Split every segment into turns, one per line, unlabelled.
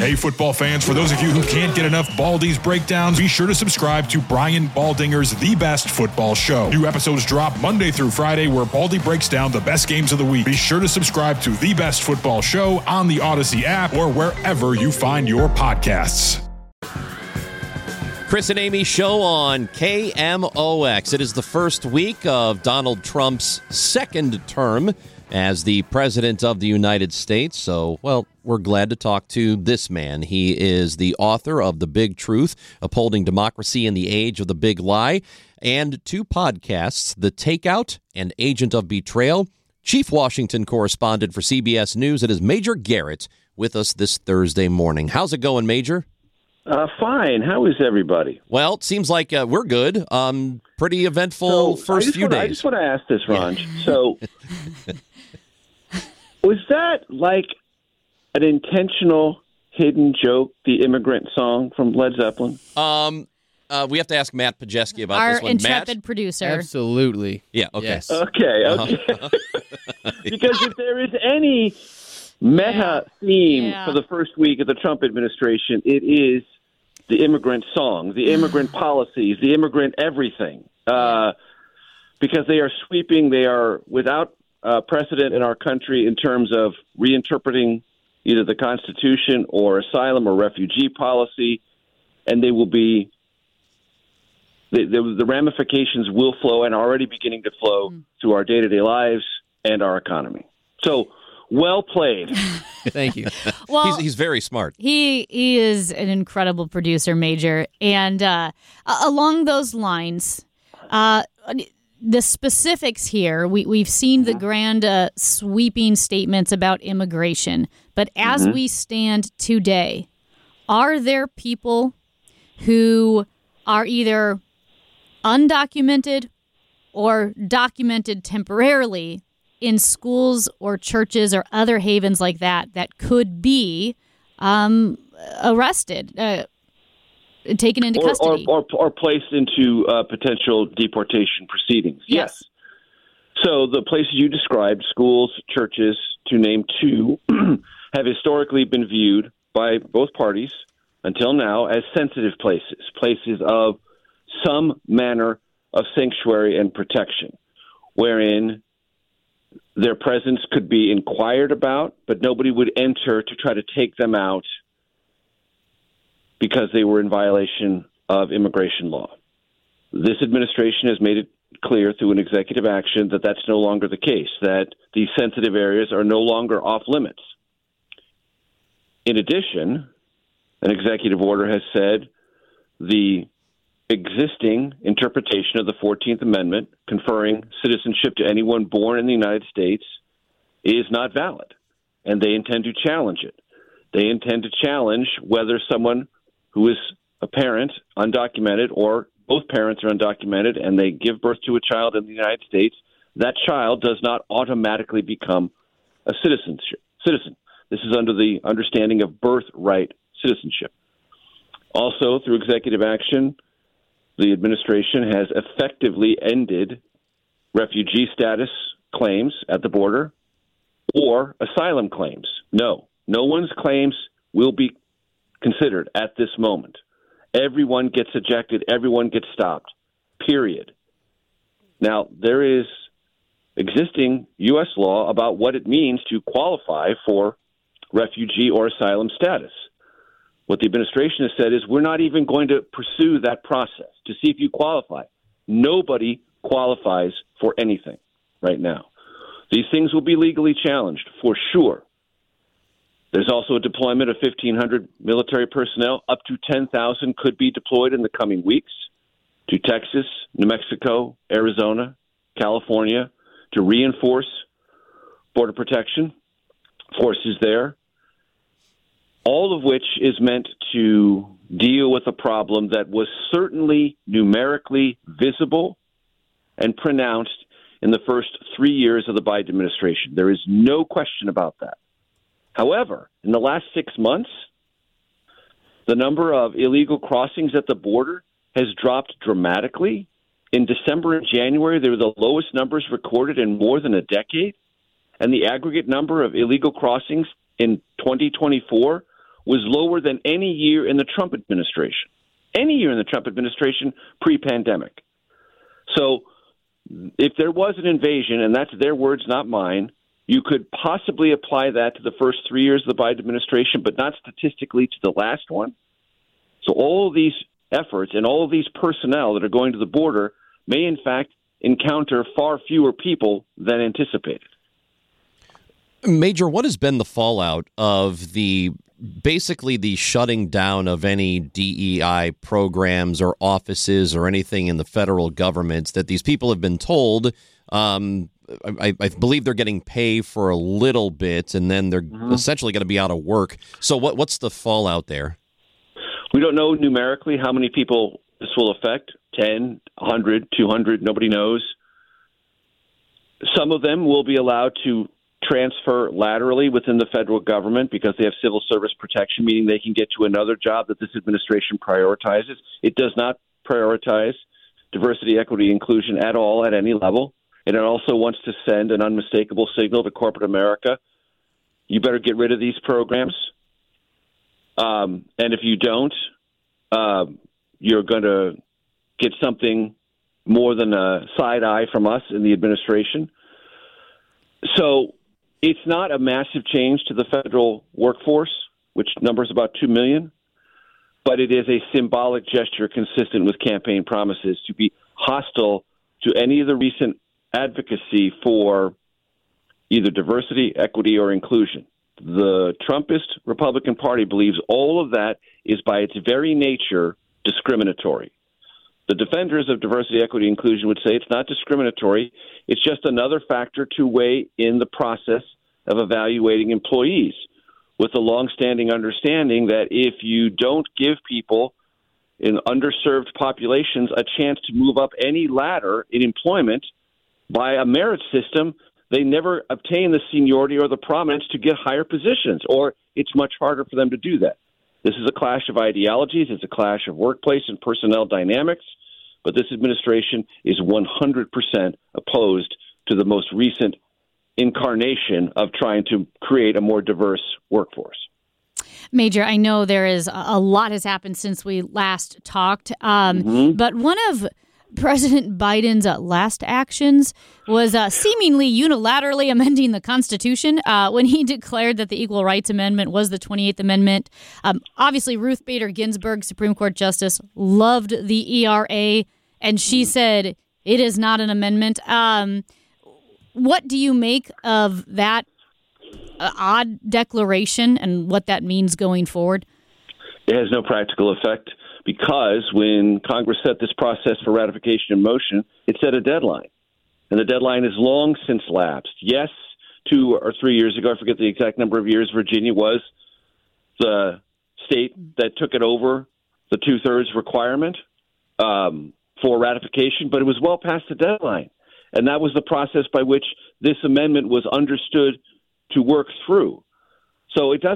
Hey, football fans, for those of you who can't get enough Baldy's breakdowns, be sure to subscribe to Brian Baldinger's The Best Football Show. New episodes drop Monday through Friday where Baldy breaks down the best games of the week. Be sure to subscribe to The Best Football Show on the Odyssey app or wherever you find your podcasts.
Chris and Amy show on KMOX. It is the first week of Donald Trump's second term as the President of the United States. So, well, we're glad to talk to this man. He is the author of The Big Truth, Upholding Democracy in the Age of the Big Lie, and two podcasts, The Takeout and Agent of Betrayal. Chief Washington correspondent for CBS News. It is Major Garrett with us this Thursday morning. How's it going, Major?
Fine. How is everybody?
Well, it seems like we're good. Pretty eventful first few days.
I just want to ask this, Ron. So, was that like an intentional hidden joke, the Immigrant Song from Led Zeppelin?
We have to ask Matt Pajeski about
our
this one.
intrepid
Matt?
producer.
Absolutely.
Yeah, okay.
Yes.
Okay. Because if there is any meta theme for the first week of the Trump administration, it is the immigrant song, the immigrant policies, the immigrant everything. Because they are sweeping, they are without precedent in our country in terms of reinterpreting either the Constitution or asylum or refugee policy, and they will be the ramifications will flow and are already beginning to flow through our day-to-day lives and our economy. So, well played.
Thank you.
Well,
He's very smart.
He is an incredible producer, Major. And along those lines, the specifics here, we've seen the grand sweeping statements about immigration. But as we stand today, are there people who are either undocumented or documented temporarily in schools or churches or other havens like that could be arrested, taken into custody?
Or placed into potential deportation proceedings? Yes. So the places you described, schools, churches, to name two, have historically been viewed by both parties until now as sensitive places of some manner of sanctuary and protection, wherein their presence could be inquired about, but nobody would enter to try to take them out because they were in violation of immigration law. This administration has made it clear through an executive action that that's no longer the case, that these sensitive areas are no longer off limits. In addition, an executive order has said the existing interpretation of the 14th Amendment conferring citizenship to anyone born in the United States is not valid, and they intend to challenge it. They intend to challenge whether someone who is a parent, undocumented, or both parents are undocumented, and they give birth to a child in the United States, that child does not automatically become a citizen. This is under the understanding of birthright citizenship. Also, through executive action, the administration has effectively ended refugee status claims at the border or asylum claims. No one's claims will be considered at this moment. Everyone gets ejected. Everyone gets stopped, period. Now, there is existing U.S. law about what it means to qualify for refugee or asylum status. What the administration has said is we're not even going to pursue that process to see if you qualify. Nobody qualifies for anything right now. These things will be legally challenged for sure. There's also a deployment of 1,500 military personnel. Up to 10,000 could be deployed in the coming weeks to Texas, New Mexico, Arizona, California to reinforce border protection forces there. All of which is meant to deal with a problem that was certainly numerically visible and pronounced in the first 3 years of the Biden administration. There is no question about that. However, in the last 6 months, the number of illegal crossings at the border has dropped dramatically. In December and January, they were the lowest numbers recorded in more than a decade. And the aggregate number of illegal crossings in 2024 was lower than any year in the Trump administration. Any year in the Trump administration pre-pandemic. So if there was an invasion, and that's their words, not mine, you could possibly apply that to the first 3 years of the Biden administration, but not statistically to the last one. So all of these efforts and all of these personnel that are going to the border may, in fact, encounter far fewer people than anticipated.
Major, what has been the fallout of basically the shutting down of any DEI programs or offices or anything in the federal government that these people have been told? I believe they're getting pay for a little bit, and then they're essentially going to be out of work. So what's the fallout there?
We don't know numerically how many people this will affect, 10, 100, 200, nobody knows. Some of them will be allowed to transfer laterally within the federal government because they have civil service protection, meaning they can get to another job that this administration prioritizes. It does not prioritize diversity, equity, inclusion at all at any level. And it also wants to send an unmistakable signal to corporate America. You better get rid of these programs. And if you don't, you're going to get something more than a side eye from us in the administration. So it's not a massive change to the federal workforce, which numbers about 2 million, but it is a symbolic gesture consistent with campaign promises to be hostile to any of the recent advocacy for either diversity, equity, or inclusion. The Trumpist Republican Party believes all of that is by its very nature discriminatory. The defenders of diversity, equity, inclusion would say it's not discriminatory. It's just another factor to weigh in the process of evaluating employees, with the longstanding understanding that if you don't give people in underserved populations a chance to move up any ladder in employment by a merit system, they never obtain the seniority or the prominence to get higher positions, or it's much harder for them to do that. This is a clash of ideologies. It's a clash of workplace and personnel dynamics. But this administration is 100% opposed to the most recent incarnation of trying to create a more diverse workforce.
Major, I know there is a lot has happened since we last talked, but one of President Biden's last actions was seemingly unilaterally amending the Constitution when he declared that the Equal Rights Amendment was the 28th Amendment. Obviously, Ruth Bader Ginsburg, Supreme Court Justice, loved the ERA, and she said it is not an amendment. What do you make of that odd declaration and what that means going forward?
It has no practical effect, because when Congress set this process for ratification in motion, it set a deadline. And the deadline is long since lapsed. Yes, 2 or 3 years ago, I forget the exact number of years, Virginia was the state that took it over the 2/3 requirement for ratification, but it was well past the deadline. And that was the process by which this amendment was understood to work through. So it's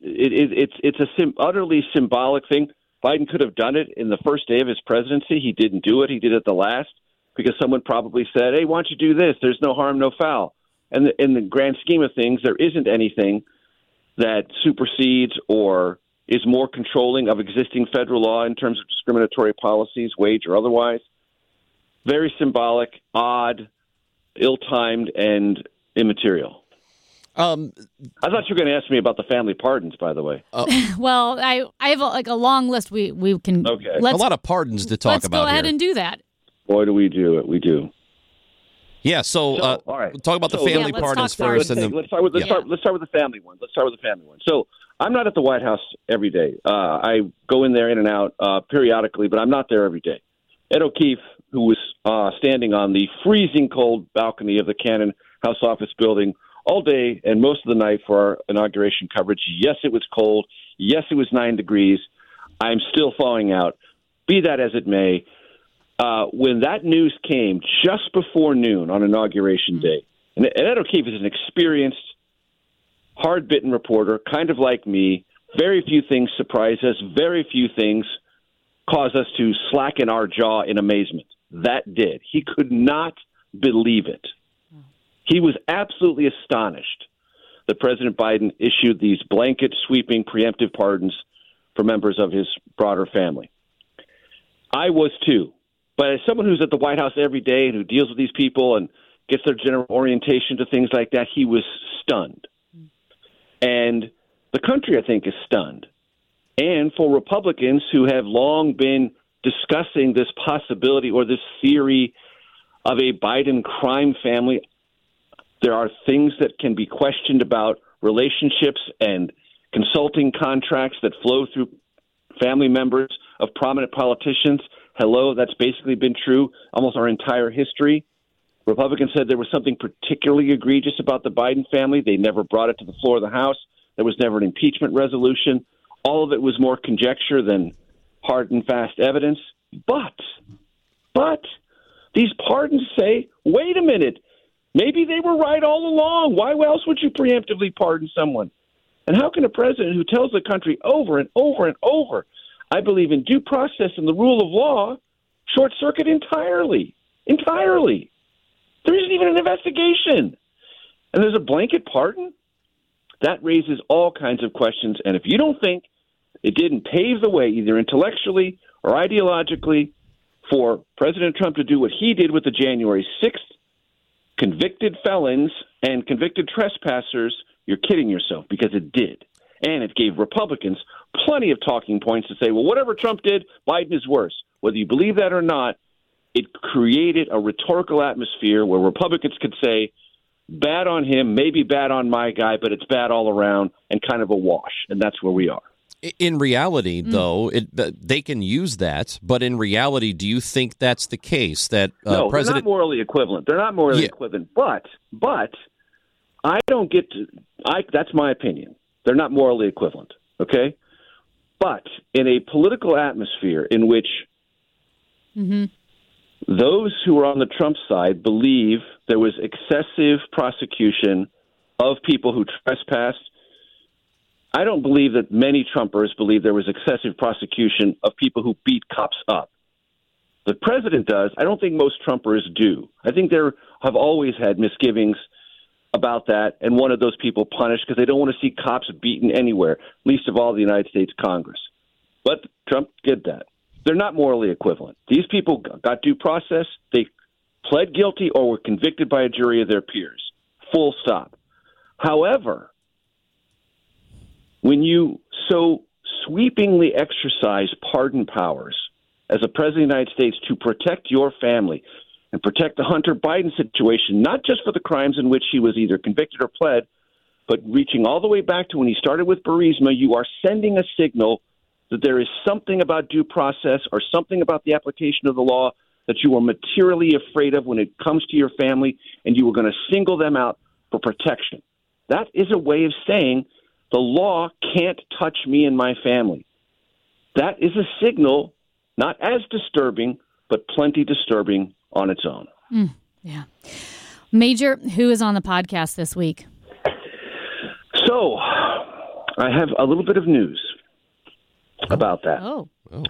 a utterly symbolic thing. Biden could have done it in the first day of his presidency. He didn't do it. He did it the last because someone probably said, hey, why don't you do this? There's no harm, no foul. And in the grand scheme of things, there isn't anything that supersedes or is more controlling of existing federal law in terms of discriminatory policies, wage or otherwise. Very symbolic, odd, ill-timed, and immaterial. I thought you were going to ask me about the family pardons, by the way.
Well, I have a long list. We can
a
lot of pardons to talk about.
Let's go ahead
here.
And do that.
Boy, do we do it. We do.
Yeah. So all right. We'll talk about the family pardons first, and then let's start with the
family one. So I'm not at the White House every day. I go in there in and out periodically, but I'm not there every day. Ed O'Keefe, who was standing on the freezing cold balcony of the Cannon House Office building all day and most of the night for our inauguration coverage. Yes, it was cold. Yes, it was 9 degrees. I'm still thawing out. Be that as it may, when that news came just before noon on Inauguration Day, and Ed O'Keefe is an experienced, hard-bitten reporter, kind of like me. Very few things surprise us. Very few things cause us to slacken our jaw in amazement. That did. He could not believe it. He was absolutely astonished that President Biden issued these blanket, sweeping, preemptive pardons for members of his broader family. I was too. But as someone who's at the White House every day and who deals with these people and gets their general orientation to things like that, he was stunned. And the country, I think, is stunned. And for Republicans who have long been discussing this possibility or this theory of a Biden crime family, there are things that can be questioned about relationships and consulting contracts that flow through family members of prominent politicians. Hello, that's basically been true almost our entire history. Republicans said there was something particularly egregious about the Biden family. They never brought it to the floor of the House. There was never an impeachment resolution. All of it was more conjecture than hard and fast evidence. But these pardons say, wait a minute, maybe they were right all along. Why else would you preemptively pardon someone? And how can a president who tells the country over and over and over, I believe in due process and the rule of law, short circuit entirely? Entirely. There isn't even an investigation. And there's a blanket pardon? That raises all kinds of questions. And if you don't think it didn't pave the way, either intellectually or ideologically, for President Trump to do what he did with the January 6th convicted felons and convicted trespassers, you're kidding yourself, because it did. And it gave Republicans plenty of talking points to say, well, whatever Trump did, Biden is worse. Whether you believe that or not, it created a rhetorical atmosphere where Republicans could say, bad on him, maybe bad on my guy, but it's bad all around and kind of a wash. And that's where we are.
In reality, though, they can use that. But in reality, do you think that's the case? That
no,
President...
they're not morally equivalent. They're not morally equivalent. But I don't get to. That's my opinion. They're not morally equivalent. Okay, but in a political atmosphere in which those who are on the Trump side believe there was excessive prosecution of people who trespassed, I don't believe that many Trumpers believe there was excessive prosecution of people who beat cops up. The president does. I don't think most Trumpers do. I think there have always had misgivings about that and wanted those people punished because they don't want to see cops beaten anywhere, least of all the United States Congress. But Trump did that. They're not morally equivalent. These people got due process. They pled guilty or were convicted by a jury of their peers. Full stop. However, when you so sweepingly exercise pardon powers as a president of the United States to protect your family and protect the Hunter Biden situation, not just for the crimes in which he was either convicted or pled, but reaching all the way back to when he started with Burisma, you are sending a signal that there is something about due process or something about the application of the law that you are materially afraid of when it comes to your family, and you are going to single them out for protection. That is a way of saying the law can't touch me and my family. That is a signal, not as disturbing, but plenty disturbing on its own.
Yeah. Major, who is on the podcast this week?
So, I have a little bit of news about that.
Oh.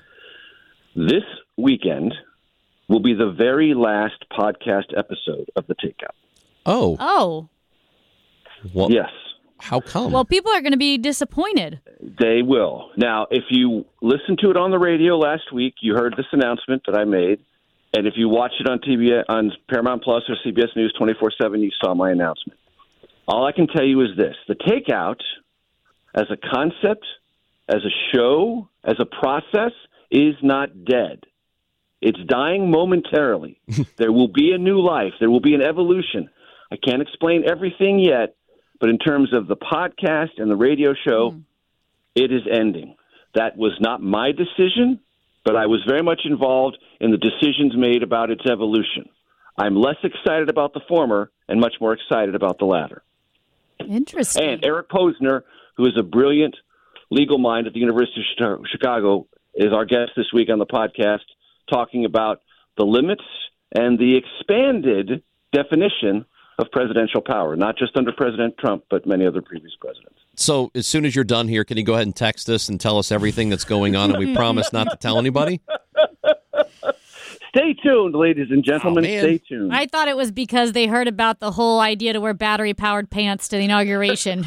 This weekend will be the very last podcast episode of The Takeout.
Oh.
Well,
yes.
How come?
Well, people are going to be disappointed.
They will. Now, if you listened to it on the radio last week, you heard this announcement that I made. And if you watched it on TV, on Paramount Plus or CBS News 24/7, you saw my announcement. All I can tell you is this. The Takeout, as a concept, as a show, as a process, is not dead. It's dying momentarily. There will be a new life. There will be an evolution. I can't explain everything yet, but in terms of the podcast and the radio show, it is ending. That was not my decision, but I was very much involved in the decisions made about its evolution. I'm less excited about the former and much more excited about the latter.
Interesting.
And Eric Posner, who is a brilliant legal mind at the University of Chicago, is our guest this week on the podcast, talking about the limits and the expanded definition of presidential power, not just under President Trump, but many other previous presidents.
So as soon as you're done here, can you go ahead and text us and tell us everything that's going on, and we promise not to tell anybody?
Stay tuned, ladies and gentlemen. Stay tuned.
I thought it was because they heard about the whole idea to wear battery-powered pants to the inauguration.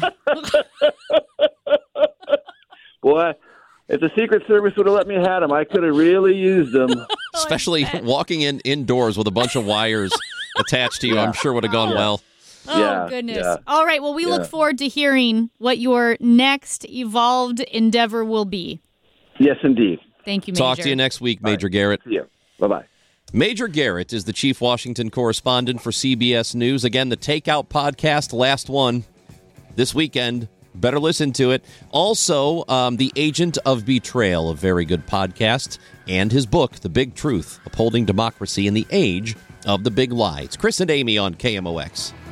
Boy, if the Secret Service would have let me have them, I could have really used them.
Especially walking indoors with a bunch of wires attached to you, I'm sure would have gone well.
Oh, goodness. All right, well, we look forward to hearing what your next evolved endeavor will be.
Yes, indeed.
Thank you, Major.
Talk to you next week, Major Garrett.
See you. Bye-bye.
Major Garrett is the chief Washington correspondent for CBS News. Again, the Takeout podcast, last one this weekend. Better listen to it. Also, The Agent of Betrayal, a very good podcast, and his book, The Big Truth, Upholding Democracy in the Age of the Big Lie. It's Chris and Amy on KMOX.